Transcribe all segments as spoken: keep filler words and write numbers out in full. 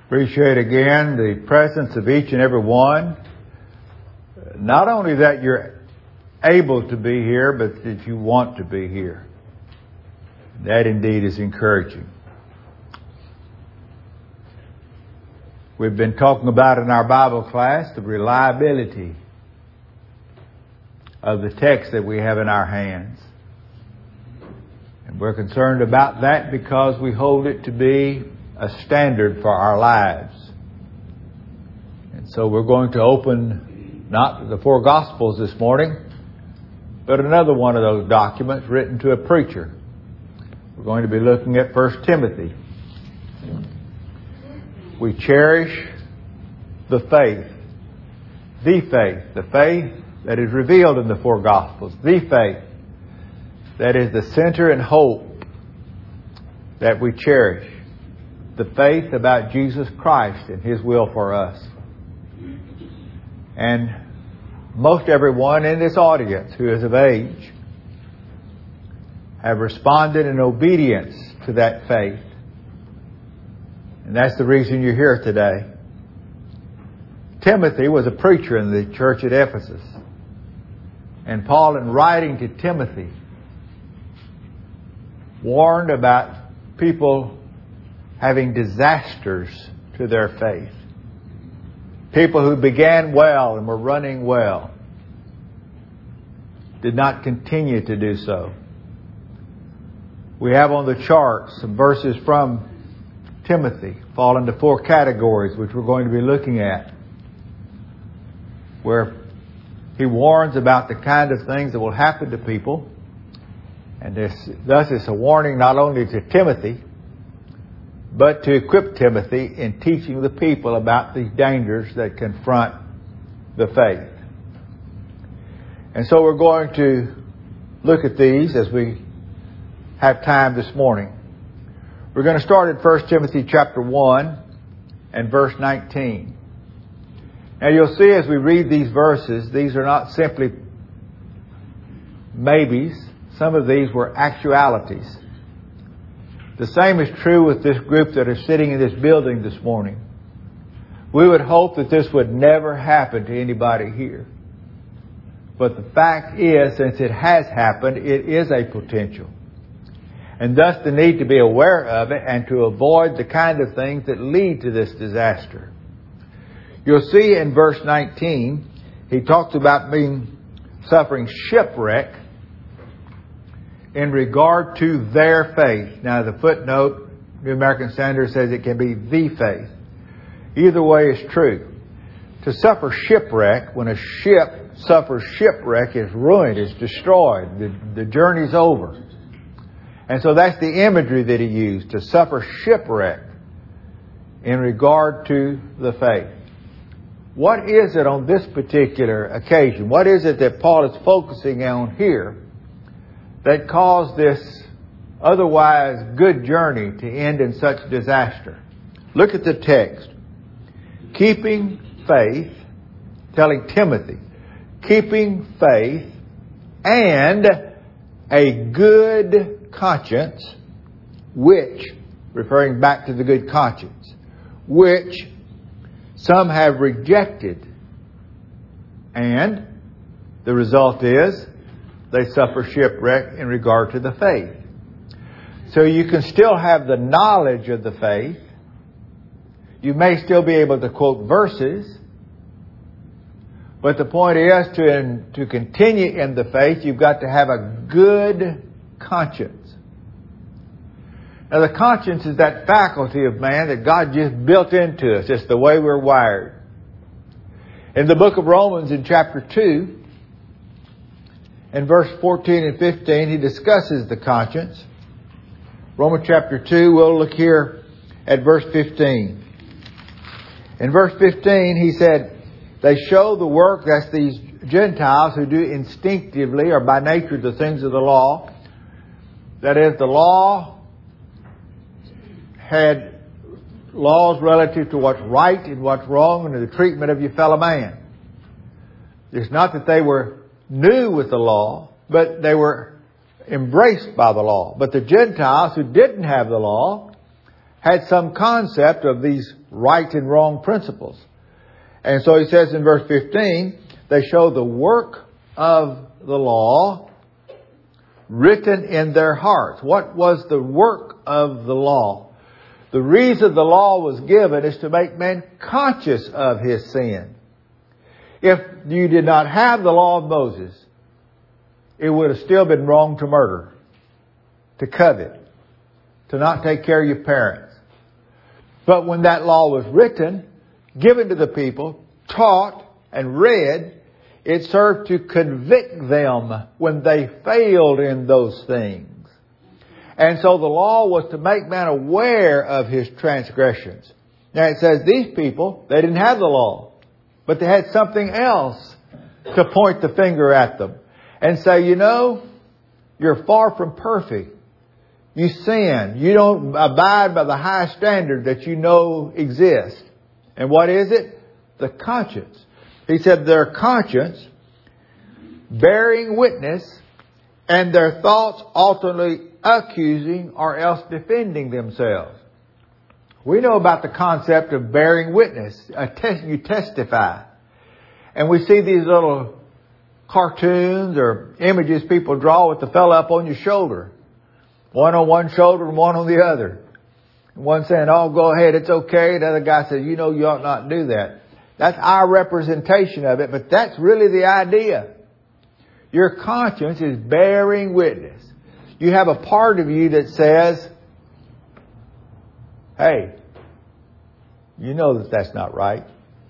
Appreciate again the presence of each and every one. Not only that you're able to be here, but that you want to be here. That indeed is encouraging. We've been talking about in our Bible class the reliability of the text that we have in our hands. And we're concerned about that because we hold it to be a standard for our lives. And so we're going to open not the four Gospels this morning, but another one of those documents written to a preacher. We're going to be looking at First Timothy. We cherish the faith, the faith, the faith that is revealed in the four Gospels, the faith that is the center and hope that we cherish, the faith about Jesus Christ and His will for us. And most everyone in this audience who is of age have responded in obedience to that faith. And that's the reason you're here today. Timothy was a preacher in the church at Ephesus. And Paul, in writing to Timothy, warned about people having disasters to their faith. People who began well and were running well did not continue to do so. We have on the chart some verses from Timothy, fall into four categories, which we're going to be looking at, where he warns about the kind of things that will happen to people. And this, thus it's a warning not only to Timothy, but to equip Timothy in teaching the people about these dangers that confront the faith. And so we're going to look at these as we have time this morning. We're going to start at First Timothy chapter one and verse nineteen. Now you'll see as we read these verses, these are not simply maybes. Some of these were actualities. The same is true with this group that are sitting in this building this morning. We would hope that this would never happen to anybody here. But the fact is, since it has happened, it is a potential. And thus the need to be aware of it and to avoid the kind of things that lead to this disaster. You'll see in verse nineteen, he talks about being suffering shipwreck in regard to their faith. Now the footnote, New American Standard, says it can be the faith. Either way is true. To suffer shipwreck, when a ship suffers shipwreck, is ruined, is destroyed. The, the journey's over. And so that's the imagery that he used, to suffer shipwreck in regard to the faith. What is it on this particular occasion? What is it that Paul is focusing on here that caused this otherwise good journey to end in such disaster? Look at the text. Keeping faith, telling Timothy, keeping faith and a good conscience, which, referring back to the good conscience, which some have rejected. And the result is they suffer shipwreck in regard to the faith. So you can still have the knowledge of the faith. You may still be able to quote verses. But the point is, to, in, to continue in the faith, you've got to have a good conscience. Now the conscience is that faculty of man that God just built into us. It's the way we're wired. In the book of Romans in chapter two, in verse fourteen and fifteen, he discusses the conscience. Romans chapter two, we'll look here at verse fifteen. In verse fifteen, he said, they show the work, that's these Gentiles who do instinctively or by nature the things of the law. That is, the law had laws relative to what's right and what's wrong and the treatment of your fellow man. It's not that they were new with the law, but they were embraced by the law. But the Gentiles who didn't have the law had some concept of these right and wrong principles. And so he says in verse fifteen, they show the work of the law written in their hearts. What was the work of the law? The reason the law was given is to make man conscious of his sin. If you did not have the law of Moses, it would have still been wrong to murder, to covet, to not take care of your parents. But when that law was written, given to the people, taught, and read, it served to convict them when they failed in those things. And so the law was to make man aware of his transgressions. Now it says these people, they didn't have the law, but they had something else to point the finger at them and say, you know, you're far from perfect. You sin. You don't abide by the high standard that you know exists. And what is it? The conscience. He said their conscience bearing witness and their thoughts alternately accusing or else defending themselves. We know about the concept of bearing witness. A test, you testify. And we see these little cartoons or images people draw with the fella up on your shoulder. One on one shoulder and one on the other. One saying, oh, go ahead, it's okay. The other guy says, you know, you ought not do that. That's our representation of it, but that's really the idea. Your conscience is bearing witness. You have a part of you that says, hey, you know that that's not right.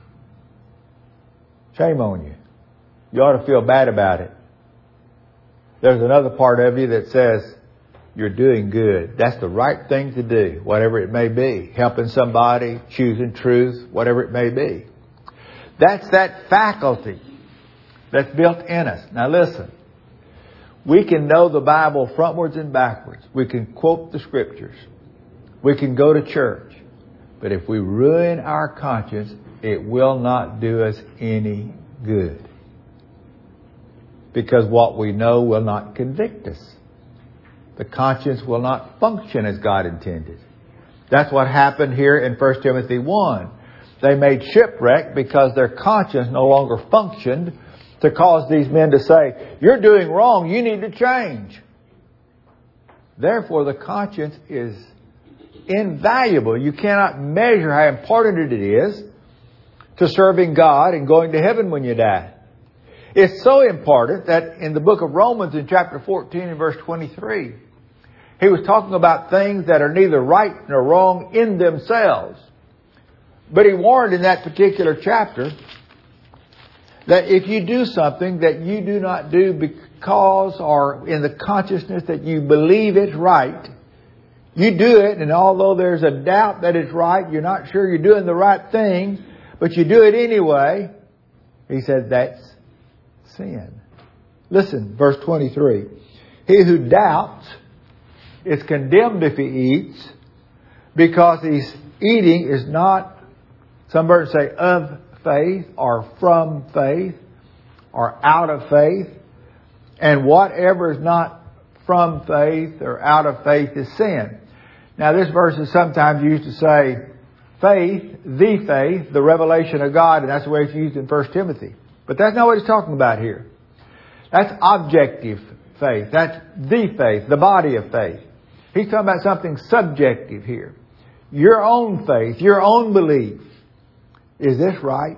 Shame on you. You ought to feel bad about it. There's another part of you that says, you're doing good. That's the right thing to do, whatever it may be. Helping somebody, choosing truth, whatever it may be. That's that faculty that's built in us. Now listen, we can know the Bible frontwards and backwards. We can quote the Scriptures. We can go to church. But if we ruin our conscience, it will not do us any good. Because what we know will not convict us. The conscience will not function as God intended. That's what happened here in First Timothy one. They made shipwreck because their conscience no longer functioned to cause these men to say, you're doing wrong, you need to change. Therefore, the conscience is invaluable. You cannot measure how important it is to serving God and going to heaven when you die. It's so important that in the book of Romans in chapter fourteen and verse twenty-three, he was talking about things that are neither right nor wrong in themselves. But he warned in that particular chapter that if you do something that you do not do because or in the consciousness that you believe it's right, you do it, and although there's a doubt that it's right, you're not sure you're doing the right thing, but you do it anyway, he said that's sin. Listen, verse twenty-three. He who doubts is condemned if he eats, because his eating is not, some versions say, of faith, or from faith, or out of faith. And whatever is not from faith or out of faith is sin. Now this verse is sometimes used to say faith, the faith, the revelation of God, and that's the way it's used in First Timothy. But that's not what he's talking about here. That's objective faith. That's the faith, the body of faith. He's talking about something subjective here. Your own faith, your own belief. Is this right?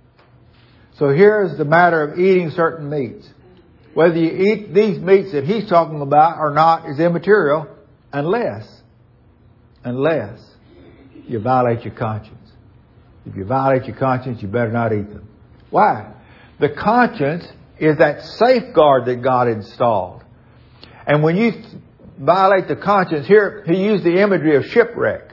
So here's the matter of eating certain meats. Whether you eat these meats that he's talking about or not is immaterial unless, unless you violate your conscience. If you violate your conscience, you better not eat them. Why? The conscience is that safeguard that God installed. And when you violate the conscience, here he used the imagery of shipwreck.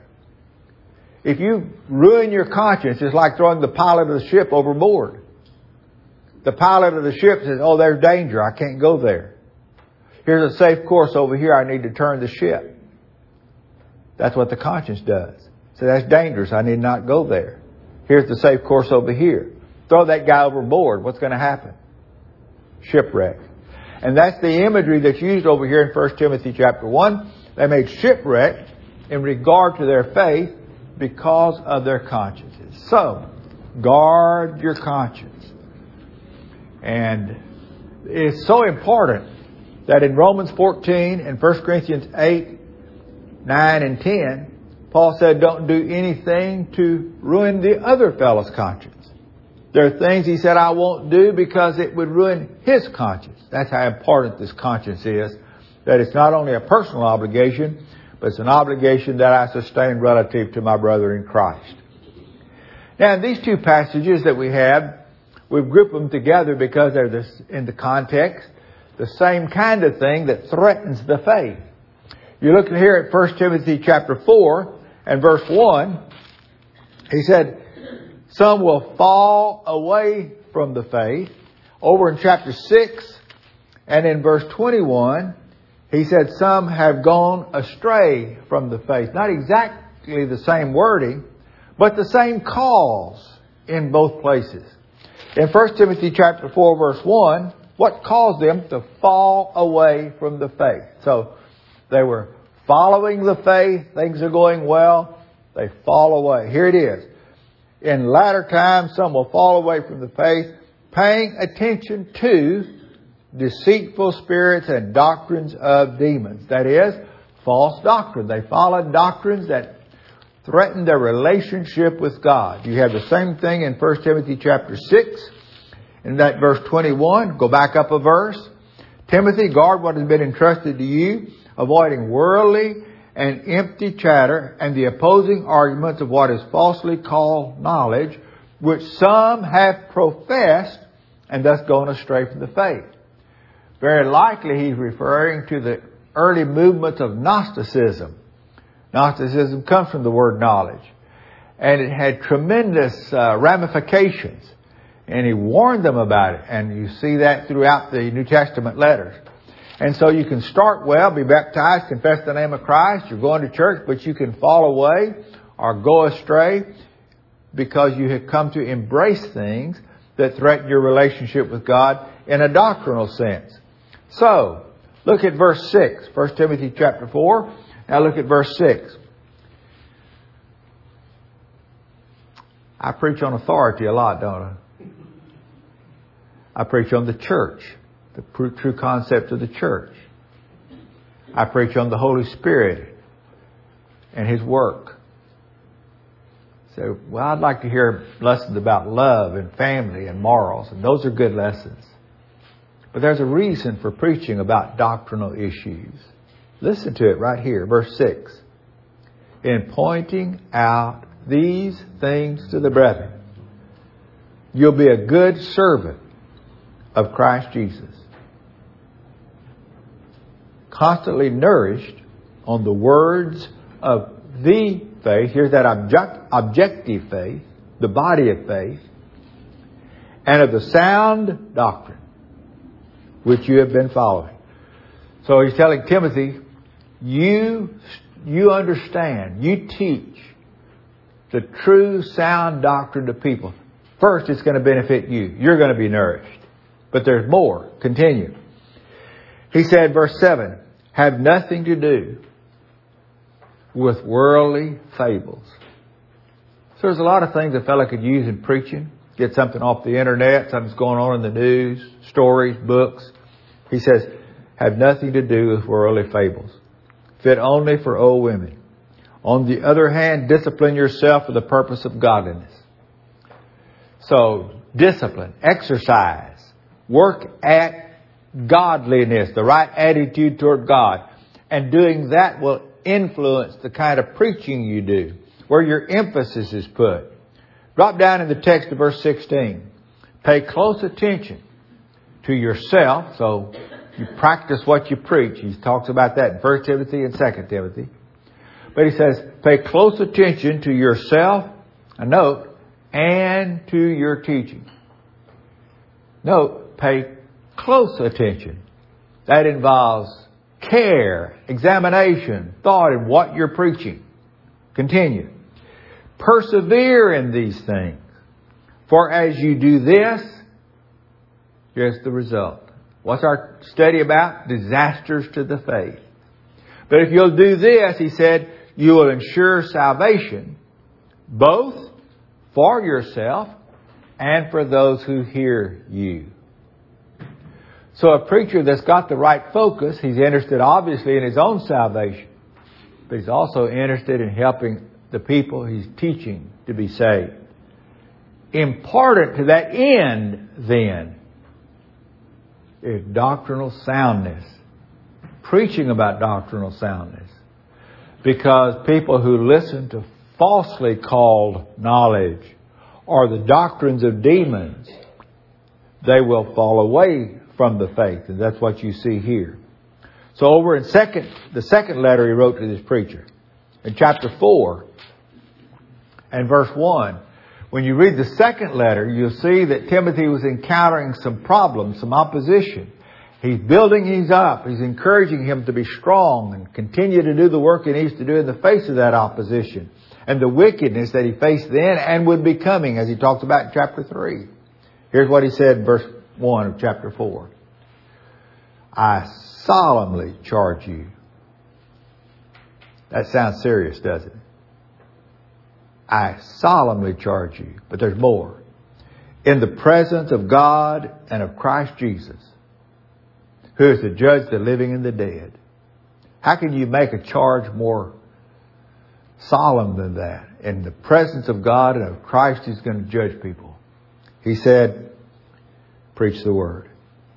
If you ruin your conscience, it's like throwing the pilot of the ship overboard. The pilot of the ship says, oh, there's danger. I can't go there. Here's a safe course over here. I need to turn the ship. That's what the conscience does. So that's dangerous. I need not go there. Here's the safe course over here. Throw that guy overboard. What's going to happen? Shipwreck. And that's the imagery that's used over here in First Timothy chapter one. They made shipwreck in regard to their faith because of their consciences. So, guard your conscience. And it's so important that in Romans fourteen and First Corinthians eight, nine, and ten, Paul said, don't do anything to ruin the other fellow's conscience. There are things he said I won't do because it would ruin his conscience. That's how important this conscience is. That it's not only a personal obligation, but it's an obligation that I sustain relative to my brother in Christ. Now, in these two passages that we have, we've grouped them together because they're this, in the context, the same kind of thing that threatens the faith. You look here at First Timothy chapter four and verse one. He said, some will fall away from the faith. Over in chapter six and in verse twenty-one, he said some have gone astray from the faith. Not exactly the same wording, but the same cause in both places. In First Timothy chapter four verse one, what caused them to fall away from the faith? So they were following the faith. Things are going well. They fall away. Here it is. In latter times, some will fall away from the faith, paying attention to deceitful spirits and doctrines of demons. That is, false doctrine. They followed doctrines that threaten their relationship with God. You have the same thing in First Timothy chapter six. In that verse twenty-one, go back up a verse. Timothy, guard what has been entrusted to you, avoiding worldly and empty chatter and the opposing arguments of what is falsely called knowledge, which some have professed and thus gone astray from the faith. Very likely he's referring to the early movements of Gnosticism. Gnosticism comes from the word knowledge. And it had tremendous uh, ramifications. And he warned them about it. And you see that throughout the New Testament letters. And so you can start well, be baptized, confess the name of Christ. You're going to church, but you can fall away or go astray because you have come to embrace things that threaten your relationship with God in a doctrinal sense. So, look at verse six, First Timothy chapter four. Now look at verse six. I preach on authority a lot, don't I? I preach on the church, the true concept of the church. I preach on the Holy Spirit and His work. So, well, I'd like to hear lessons about love and family and morals, and those are good lessons. But there's a reason for preaching about doctrinal issues. Listen to it right here, verse six. In pointing out these things to the brethren, you'll be a good servant of Christ Jesus, constantly nourished on the words of the faith. Here's that object, objective faith, the body of faith, and of the sound doctrine which you have been following. So he's telling Timothy, you, you understand, you teach the true sound doctrine to people. First, it's going to benefit you. You're going to be nourished. But there's more. Continue. He said, verse seven, have nothing to do with worldly fables. So there's a lot of things a fellow could use in preaching. Get something off the internet, something's going on in the news, stories, books. He says, have nothing to do with worldly fables. Fit only for old women. On the other hand, discipline yourself for the purpose of godliness. So, discipline, exercise, work at godliness, the right attitude toward God. And doing that will influence the kind of preaching you do, where your emphasis is put. Drop down in the text to verse sixteen. Pay close attention to yourself. So you practice what you preach. He talks about that in First Timothy and Second Timothy. But he says, pay close attention to yourself, a note, and to your teaching. Note, pay close attention. That involves care, examination, thought in what you're preaching. Continue. Persevere in these things. For as you do this, here's the result. What's our study about? Disasters to the faith. But if you'll do this, he said, you will ensure salvation both for yourself and for those who hear you. So a preacher that's got the right focus, he's interested obviously in his own salvation, but he's also interested in helping the people he's teaching to be saved. Important to that end, then, is doctrinal soundness. Preaching about doctrinal soundness. Because people who listen to falsely called knowledge or the doctrines of demons, they will fall away from the faith. And that's what you see here. So over in second, the second letter he wrote to this preacher, in chapter four and verse one, when you read the second letter, you'll see that Timothy was encountering some problems, some opposition. He's building him up. He's encouraging him to be strong and continue to do the work he needs to do in the face of that opposition and the wickedness that he faced then and would be coming, as he talked about in chapter three. Here's what he said in verse one of chapter four. I solemnly charge you. That sounds serious, doesn't it? I solemnly charge you. But there's more. In the presence of God and of Christ Jesus, who is to judge the living and the dead. How can you make a charge more solemn than that? In the presence of God and of Christ, He's going to judge people. He said, preach the Word.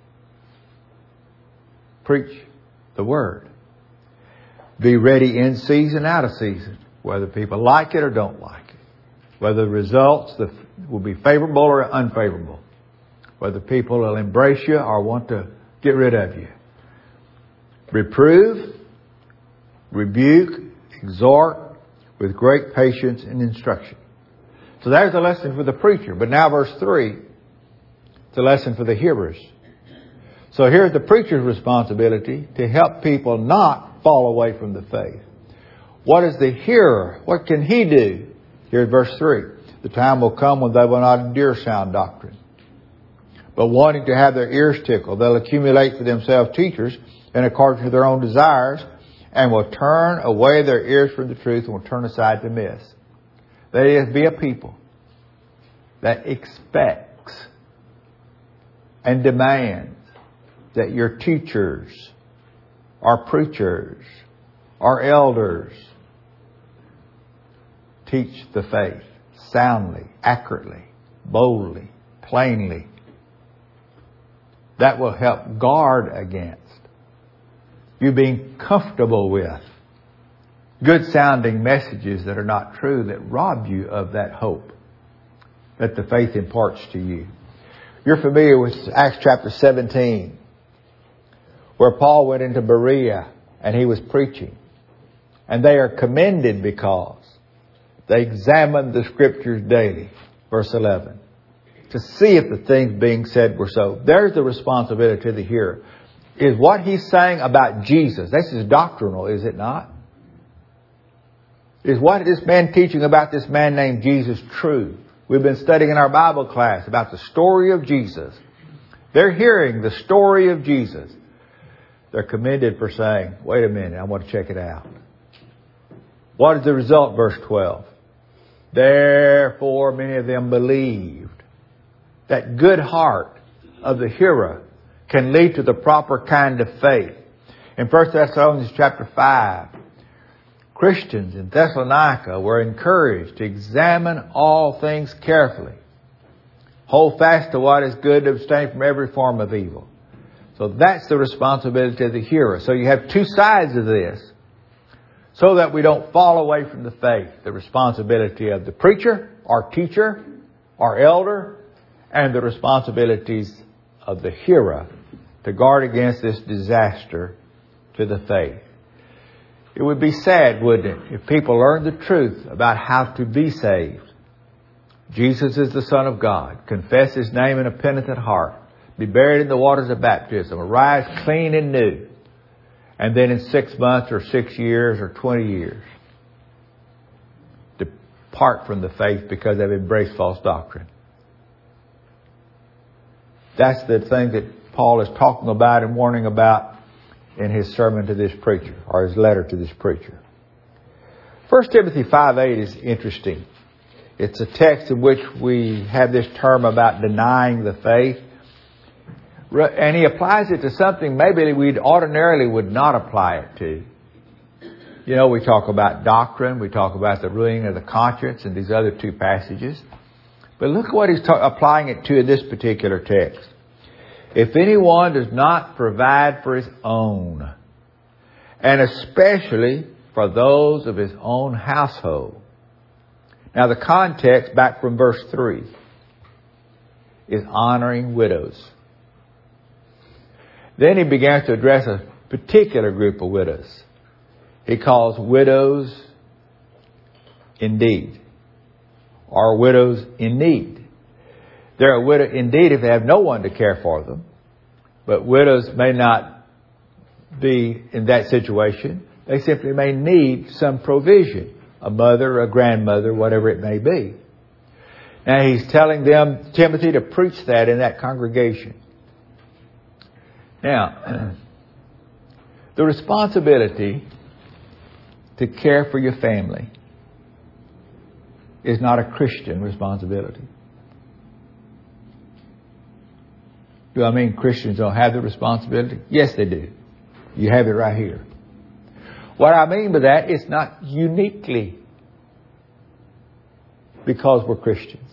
Preach the Word. Be ready in season, out of season, whether people like it or don't like it. Whether the results will be favorable or unfavorable. Whether people will embrace you or want to get rid of you. Reprove, rebuke, exhort with great patience and instruction. So there's a lesson for the preacher. But now verse three, it's a lesson for the hearers. So here's the preacher's responsibility to help people not fall away from the faith. What is the hearer? What can he do? Here's verse three. The time will come when they will not endure sound doctrine, but wanting to have their ears tickled, they'll accumulate for themselves teachers in accordance to their own desires, and will turn away their ears from the truth and will turn aside to myths. That is, be a people that expects and demands that your teachers, our preachers, our elders teach the faith soundly, accurately, boldly, plainly. That will help guard against you being comfortable with good sounding messages that are not true, that rob you of that hope that the faith imparts to you. You're familiar with Acts chapter seventeen, where Paul went into Berea and he was preaching. And they are commended because they examined the Scriptures daily. Verse eleven. To see if the things being said were so. There's the responsibility to the hearer. Is what he's saying about Jesus, this is doctrinal, is it not? Is what this man teaching about this man named Jesus true? We've been studying in our Bible class about the story of Jesus. They're hearing the story of Jesus. They're commended for saying, wait a minute, I want to check it out. What is the result? Verse twelve. Therefore many of them believed. That good heart of the hearer can lead to the proper kind of faith. In First Thessalonians chapter five, Christians in Thessalonica were encouraged to examine all things carefully. Hold fast to what is good, to abstain from every form of evil. So that's the responsibility of the hearer. So you have two sides of this. So that we don't fall away from the faith. The responsibility of the preacher, our teacher, our elder, and the responsibilities of the hearer to guard against this disaster to the faith. It would be sad, wouldn't it, if people learned the truth about how to be saved. Jesus is the Son of God. Confess His name in a penitent heart. Be buried in the waters of baptism. Arise clean and new. And then in six months or six years or twenty years, depart from the faith because they've embraced false doctrine. That's the thing that Paul is talking about and warning about in his sermon to this preacher, or his letter to this preacher. First Timothy five eight is interesting. It's a text in which we have this term about denying the faith. And he applies it to something maybe we ordinarily would not apply it to. You know, we talk about doctrine, we talk about the ruining of the conscience and these other two passages. But look at what he's ta- applying it to in this particular text. If anyone does not provide for his own, and especially for those of his own household. Now the context back from verse three is honoring widows. Then he begins to address a particular group of widows. He calls widows indeed, or widows in need. They're a widow indeed if they have no one to care for them, but widows may not be in that situation. They simply may need some provision, a mother, a grandmother, whatever it may be. Now he's telling them, Timothy, to preach that in that congregation. Now, the responsibility to care for your family is not a Christian responsibility. Do I mean Christians don't have the responsibility? Yes, they do. You have it right here. What I mean by that, it's not uniquely because we're Christians.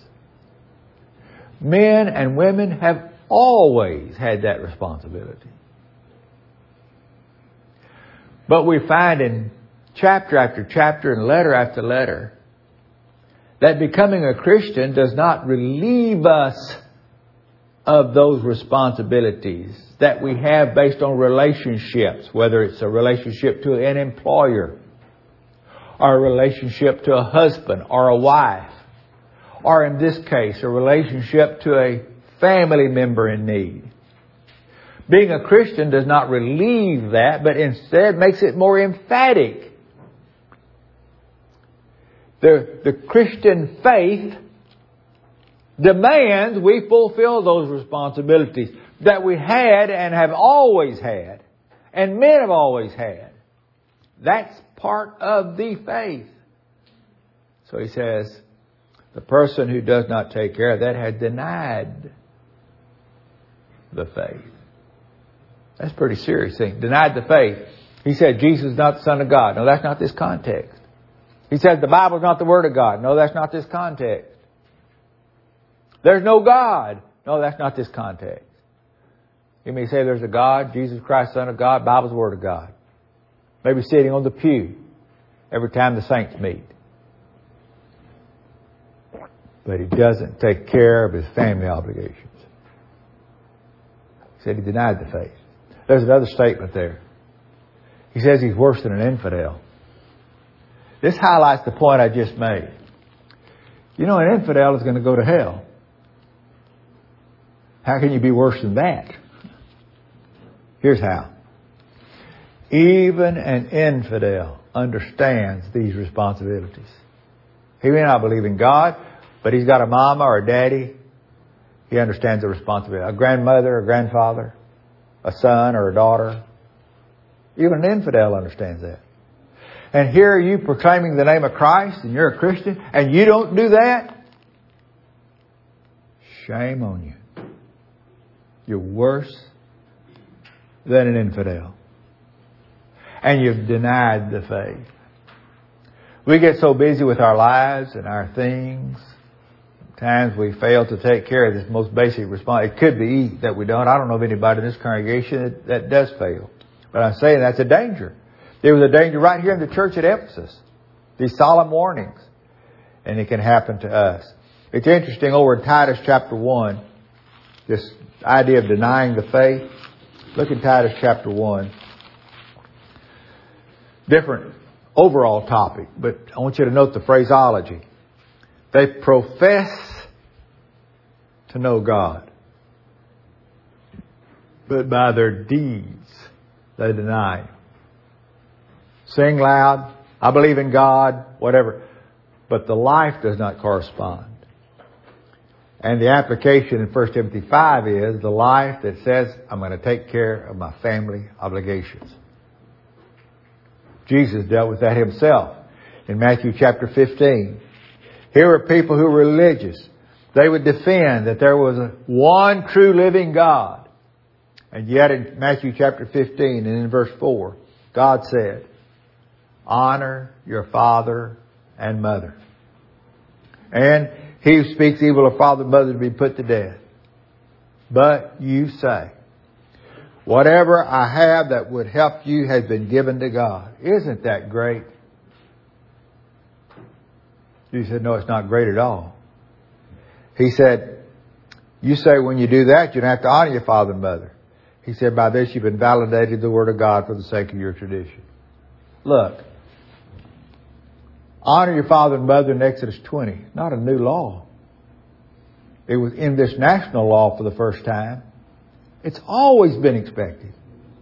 Men and women have always had that responsibility. But we find in chapter after chapter and letter after letter that becoming a Christian does not relieve us of those responsibilities that we have based on relationships, whether it's a relationship to an employer, or a relationship to a husband or a wife, or in this case, a relationship to a family member in need. Being a Christian does not relieve that, but instead makes it more emphatic. The, the Christian faith demands we fulfill those responsibilities that we had and have always had, and men have always had. That's part of the faith. So he says, the person who does not take care of that has denied the faith. That's a pretty serious thing. Denied the faith. He said Jesus is not the Son of God. No, that's not this context. He said the Bible is not the Word of God. No, that's not this context. There's no God. No, that's not this context. You may say there's a God, Jesus Christ, Son of God, Bible's the Word of God. Maybe sitting on the pew every time the saints meet. But he doesn't take care of his family obligations. He said he denied the faith. There's another statement there. He says he's worse than an infidel. This highlights the point I just made. You know, an infidel is going to go to hell. How can you be worse than that? Here's how. Even an infidel understands these responsibilities. He may not believe in God, but he's got a mama or a daddy. He understands the responsibility. A grandmother, a grandfather, a son or a daughter. Even an infidel understands that. And here are you proclaiming the name of Christ and you're a Christian and you don't do that? Shame on you. You're worse than an infidel. And you've denied the faith. We get so busy with our lives and our things. Sometimes we fail to take care of this most basic response. It could be that we don't. I don't know of anybody in this congregation that, that does fail. But I'm saying that's a danger. There was a danger right here in the church at Ephesus. These solemn warnings. And it can happen to us. It's interesting over in Titus chapter one, this idea of denying the faith. Look in Titus chapter one. Different overall topic, but I want you to note the phraseology. They profess to know God, but by their deeds they deny Him. Sing loud, I believe in God, whatever, but the life does not correspond. And the application in First Timothy five is the life that says, I'm going to take care of my family obligations. Jesus dealt with that himself. in Matthew chapter fifteen. Here were people who were religious. They would defend that there was a one true living God. And yet in Matthew chapter fifteen and in verse four, God said, honor your father and mother. And he who speaks evil of father and mother to be put to death. But you say, whatever I have that would help you has been given to God. Isn't that great? You said, no, it's not great at all. He said, you say when you do that, you don't have to honor your father and mother. He said, by this you've invalidated the word of God for the sake of your tradition. Look, honor your father and mother in Exodus twenty. Not a new law. It was in this national law for the first time. It's always been expected.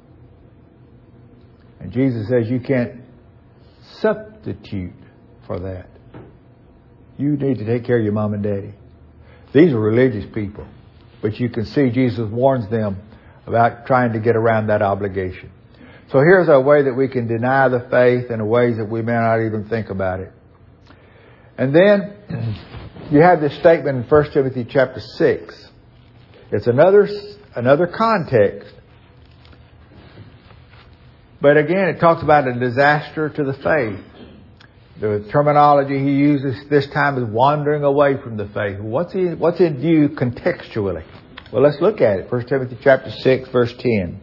And Jesus says you can't substitute for that. You need to take care of your mom and daddy. These are religious people. But you can see Jesus warns them about trying to get around that obligation. So here's a way that we can deny the faith in ways that we may not even think about it. And then you have this statement in First Timothy chapter six. It's another, another context. But again, it talks about a disaster to the faith. The terminology he uses this time is wandering away from the faith. What's in, what's in view contextually? Well, let's look at it. First Timothy chapter six, verse ten.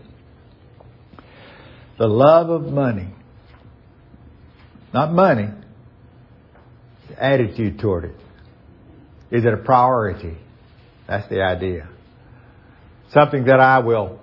The love of money. Not money. The attitude toward it. Is it a priority? That's the idea. Something that I will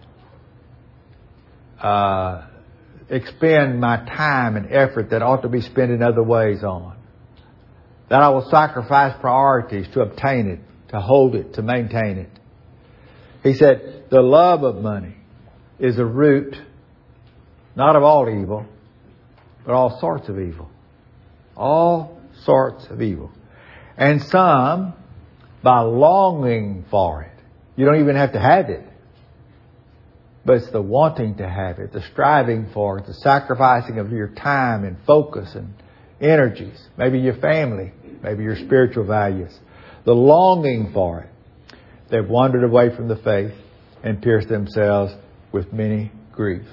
uh, expend my time and effort that ought to be spent in other ways on. That I will sacrifice priorities to obtain it, to hold it, to maintain it. He said, the love of money is a root, not of all evil, but all sorts of evil. All sorts of evil. And some, by longing for it. You don't even have to have it. But it's the wanting to have it, the striving for it, the sacrificing of your time and focus and energies. Maybe your family, maybe your spiritual values. The longing for it. They've wandered away from the faith and pierced themselves with many griefs.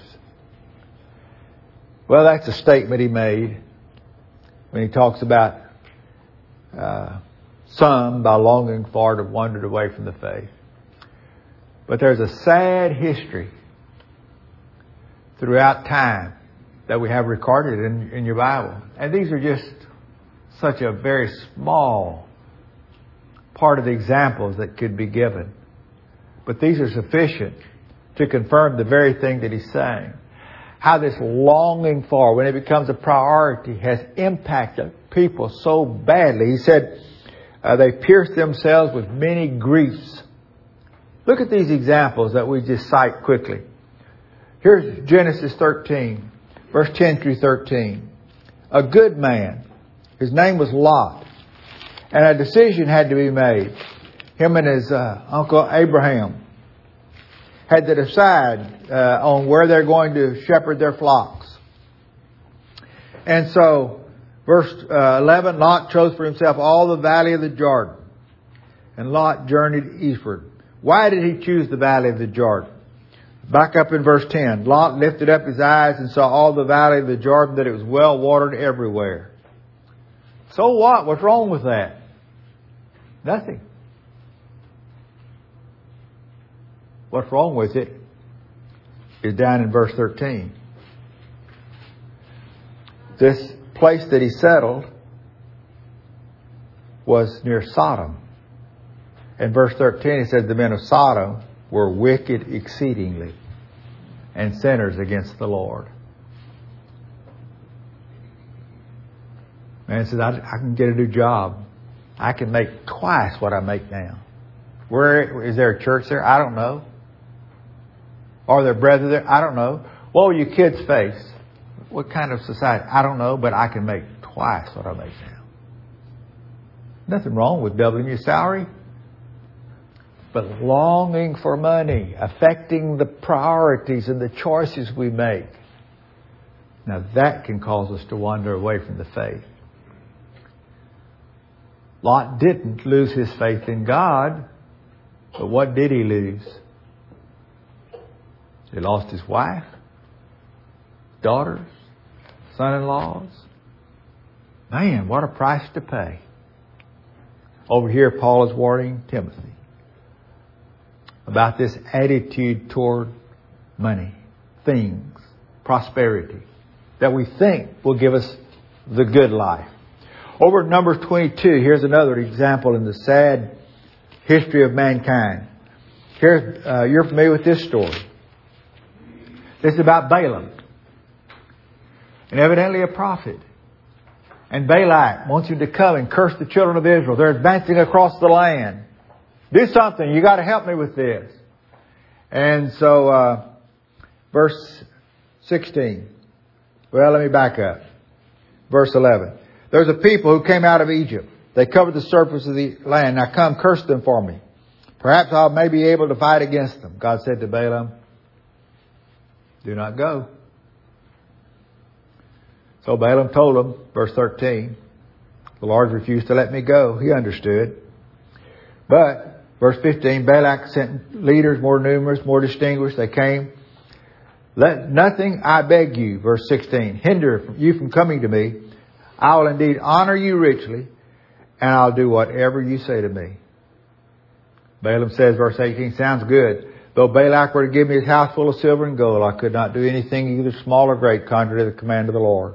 Well, that's a statement he made when he talks about uh, some, by longing for it, have wandered away from the faith. But there's a sad history throughout time that we have recorded in, in your Bible. And these are just such a very small part of the examples that could be given. But these are sufficient to confirm the very thing that he's saying. How this longing for, when it becomes a priority, has impacted people so badly. He said uh, they pierced themselves with many griefs. Look at these examples that we just cite quickly. Here's Genesis thirteen, verse ten through thirteen. A good man, his name was Lot, and a decision had to be made. Him and his uh, uncle Abraham had to decide uh, on where they're going to shepherd their flocks. And so, verse uh, eleven, Lot chose for himself all the valley of the Jordan, and Lot journeyed eastward. Why did he choose the valley of the Jordan? Back up in verse ten. Lot lifted up his eyes and saw all the valley of the Jordan, that it was well watered everywhere. So what? What's wrong with that? Nothing. What's wrong with it is down in verse thirteen. This place that he settled was near Sodom. In verse thirteen, it says the men of Sodom were wicked exceedingly and sinners against the Lord. Man says, I, I can get a new job. I can make twice what I make now. Where is there a church there? I don't know. Are there brethren there? I don't know. What will your kids face? What kind of society? I don't know, but I can make twice what I make now. Nothing wrong with doubling your salary. But longing for money, affecting the priorities and the choices we make. Now that can cause us to wander away from the faith. Lot didn't lose his faith in God, but what did he lose? He lost his wife, daughters, son-in-laws. Man, what a price to pay. Over here, Paul is warning Timothy about this attitude toward money, things, prosperity, that we think will give us the good life. Over at Numbers twenty-two, here's another example in the sad history of mankind. Here, uh, you're familiar with this story. This is about Balaam, and evidently a prophet. And Balak wants him to come and curse the children of Israel. They're advancing across the land. Do something. You got to help me with this. And so, uh, verse sixteen. Well, let me back up. Verse eleven. There's a people who came out of Egypt. They covered the surface of the land. Now come, curse them for me. Perhaps I may be able to fight against them. God said to Balaam, do not go. So Balaam told them, verse thirteen, the Lord refused to let me go. He understood. But, verse fifteen, Balak sent leaders more numerous, more distinguished. They came. Let nothing, I beg you, verse sixteen, hinder you from coming to me. I will indeed honor you richly, and I'll do whatever you say to me. Balaam says, verse eighteen, sounds good. Though Balak were to give me his house full of silver and gold, I could not do anything either small or great contrary to the command of the Lord.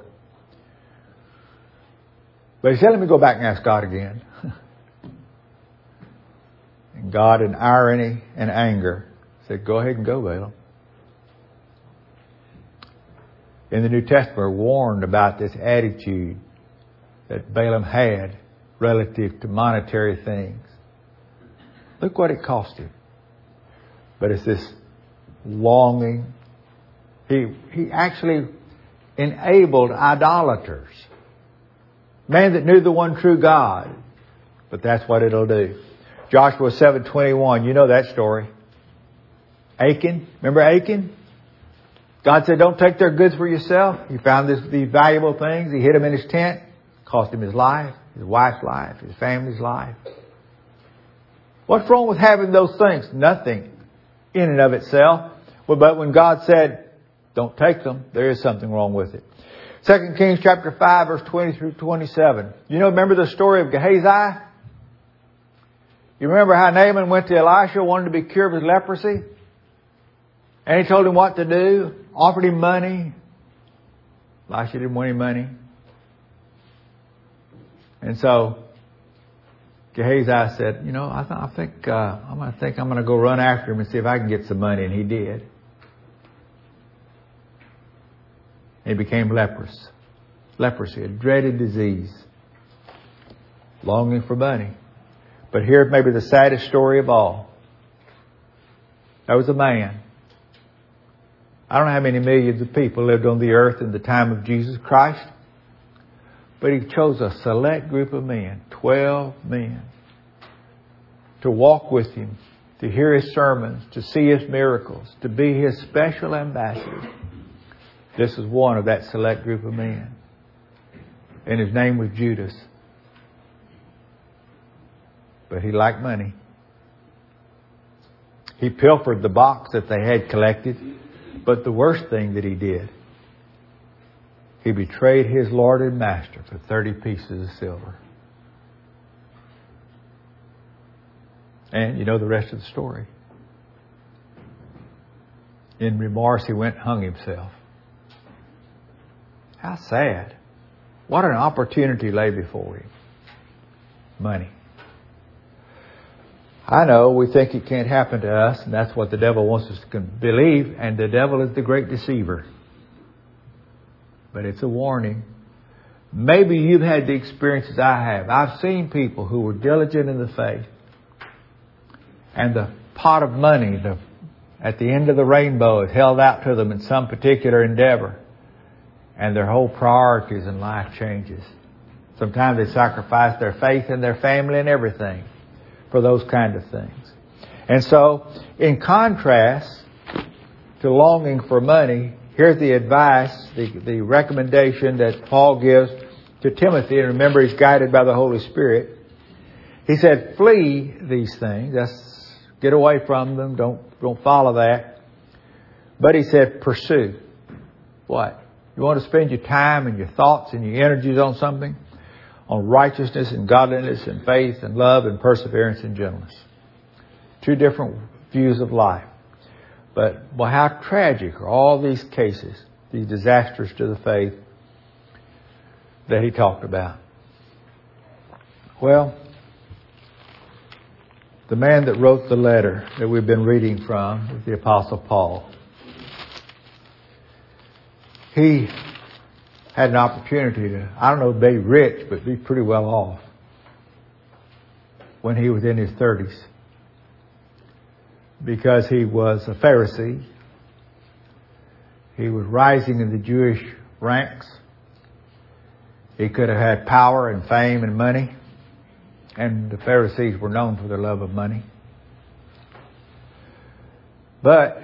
But he said, let me go back and ask God again. And God, in irony and anger, said, go ahead and go, Balaam. In the New Testament, we're warned about this attitude that Balaam had relative to monetary things. Look what it cost him. But it's this longing. He, he actually enabled idolaters. Man that knew the one true God. But that's what it'll do. Joshua seven twenty-one. You know that story. Achan. Remember Achan? God said, don't take their goods for yourself. He found this, these valuable things. He hid them in his tent. Cost him his life, his wife's life, his family's life. What's wrong with having those things? Nothing in and of itself. But when God said, don't take them, there is something wrong with it. Second Kings chapter five, verse twenty through twenty-seven. You know, remember the story of Gehazi? You remember how Naaman went to Elisha, wanted to be cured of his leprosy? And he told him what to do, offered him money. Elisha didn't want any money. And so Gehazi said, you know, I, th- I think uh, I'm going to think I'm going to go run after him and see if I can get some money. And he did. He became leprous. Leprosy, a dreaded disease. Longing for money. But here may be the saddest story of all. There was a man. I don't know how many millions of people lived on the earth in the time of Jesus Christ. But he chose a select group of men, twelve men, to walk with him, to hear his sermons, to see his miracles, to be his special ambassador. This is one of that select group of men. And his name was Judas. But he liked money. He pilfered the box that they had collected. But the worst thing that he did, he betrayed his Lord and Master for thirty pieces of silver. And you know the rest of the story. In remorse, he went and hung himself. How sad. What an opportunity lay before him. Money. I know we think it can't happen to us, and that's what the devil wants us to believe, and the devil is the great deceiver. But it's a warning. Maybe you've had the experiences I have. I've seen people who were diligent in the faith, and the pot of money the, at the end of the rainbow is held out to them in some particular endeavor, and their whole priorities in life changes. Sometimes they sacrifice their faith and their family and everything for those kind of things. And so, in contrast to longing for money, here's the advice, the, the recommendation that Paul gives to Timothy. And remember, he's guided by the Holy Spirit. He said, flee these things. That's get away from them. Don't, don't follow that. But he said, pursue. What? You want to spend your time and your thoughts and your energies on something? On righteousness and godliness and faith and love and perseverance and gentleness. Two different views of life. But well, how tragic are all these cases, these disasters to the faith that he talked about. Well, the man that wrote the letter that we've been reading from is the Apostle Paul. He had an opportunity to, I don't know, be rich, but be pretty well off when he was in his thirties. Because he was a Pharisee. He was rising in the Jewish ranks. He could have had power and fame and money. And the Pharisees were known for their love of money. But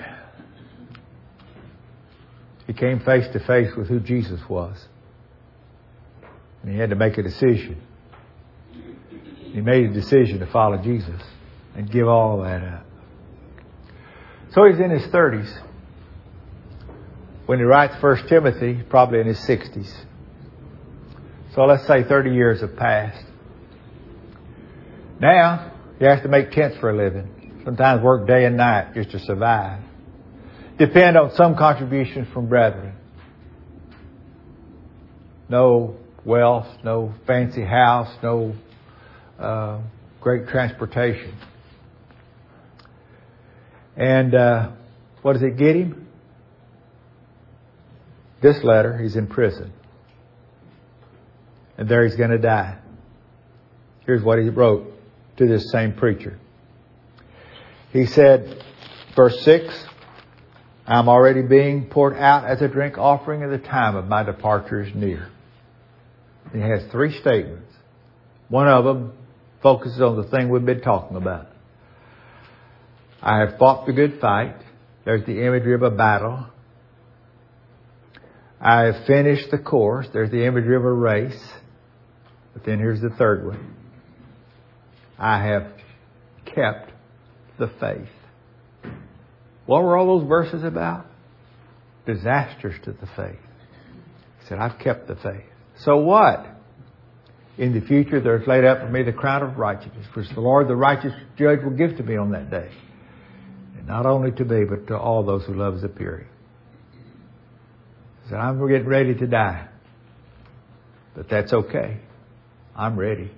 he came face to face with who Jesus was. And he had to make a decision. He made a decision to follow Jesus and give all of that up. So he's in his thirties. When he writes First Timothy, he's probably in his sixties. So let's say thirty years have passed. Now, he has to make tents for a living. Sometimes work day and night just to survive. Depend on some contributions from brethren. No wealth, no fancy house, no uh, great transportation. And uh, what does it get him? This letter, he's in prison. And there he's going to die. Here's what he wrote to this same preacher. He said, verse six, I'm already being poured out as a drink offering, and the time of my departure is near. He has three statements. One of them focuses on the thing we've been talking about. I have fought the good fight. There's the imagery of a battle. I have finished the course. There's the imagery of a race. But then here's the third one. I have kept the faith. What were all those verses about? Disasters to the faith. He said, I've kept the faith. So what? In the future there's laid up for me the crown of righteousness, which the Lord, the righteous judge, will give to me on that day. And not only to me, but to all those who love his appearing. He said, I'm getting ready to die. But that's okay. I'm ready.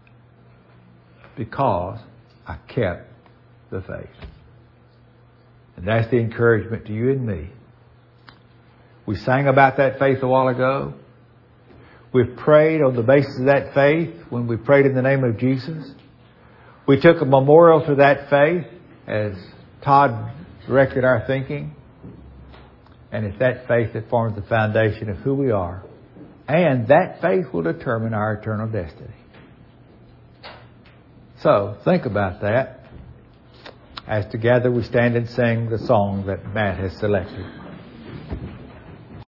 Because I kept the faith. And that's the encouragement to you and me. We sang about that faith a while ago. We've prayed on the basis of that faith when we prayed in the name of Jesus. We took a memorial to that faith as Todd directed our thinking. And it's that faith that forms the foundation of who we are. And that faith will determine our eternal destiny. So, think about that as together we stand and sing the song that Matt has selected.